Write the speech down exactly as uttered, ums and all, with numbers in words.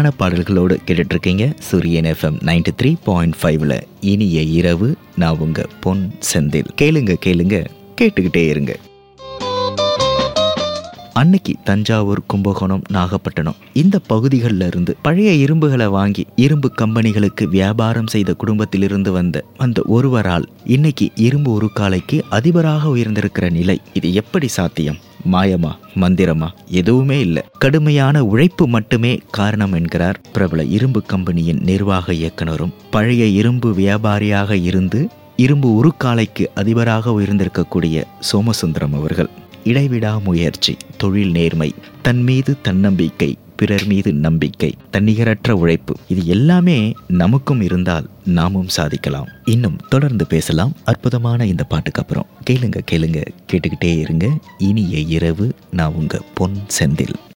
சூப்பரான பாடல்களோடு கேட்டுட்டு இருக்கீங்க சூரியன் எஃப்எம் நைன்டி த்ரீ பாயிண்ட் ஃபைவ்ல. இனிய இரவு, நான் உங்க பொன் செந்தில். கேளுங்க கேளுங்க கேட்டுக்கிட்டே இருங்க. அன்னைக்கு தஞ்சாவூர், கும்பகோணம், நாகப்பட்டினம் இந்த பகுதிகளில் இருந்து பழைய இரும்புகளை வாங்கி இரும்பு கம்பெனிகளுக்கு வியாபாரம் செய்த குடும்பத்திலிருந்து வந்த அந்த ஒருவரால் இன்னைக்கு இரும்பு உருக்காலைக்கு அதிபராக உயர்ந்திருக்கிற நிலை, இது எப்படி சாத்தியம்? மாயமா, மந்திரமா? எதுவுமே இல்லை, கடுமையான உழைப்பு மட்டுமே காரணம் என்கிறார் பிரபல இரும்பு கம்பெனியின் நிர்வாக இயக்குனரும் பழைய இரும்பு வியாபாரியாக இருந்து இரும்பு உருக்காலைக்கு அதிபராக உயர்ந்திருக்கக்கூடிய சோமசுந்தரம் அவர்கள். இடைவிடா முயற்சி, தொழில் நேர்மை, தன் மீது தன்னம்பிக்கை, பிறர் மீது நம்பிக்கை, தன்னிகரற்ற உழைப்பு, இது எல்லாமே நமக்கும் இருந்தால் நாமும் சாதிக்கலாம். இன்னும் தொடர்ந்து பேசலாம் அற்புதமான இந்த பாட்டுக்கு அப்புறம். கேளுங்க கேளுங்க கேட்டுக்கிட்டே இருங்க. இனிய இரவு, நான் உங்க பொன் செந்தில்.